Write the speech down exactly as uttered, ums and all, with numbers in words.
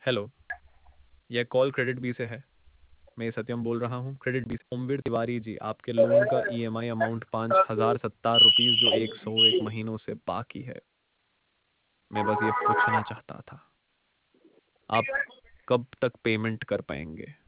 Hello, यह call credit B से है। मैं सत्यम बोल रहा हूँ क्रेडिट बी से। ओमवीर तिवारी जी, आपके लोन का ईएमआई अमाउंट पाँच हज़ार सत्तर रुपीस जो एक सौ एक महीनों से बाकी है। मैं बस ये पूछना चाहता था, आप कब तक पेमेंट कर पाएंगे?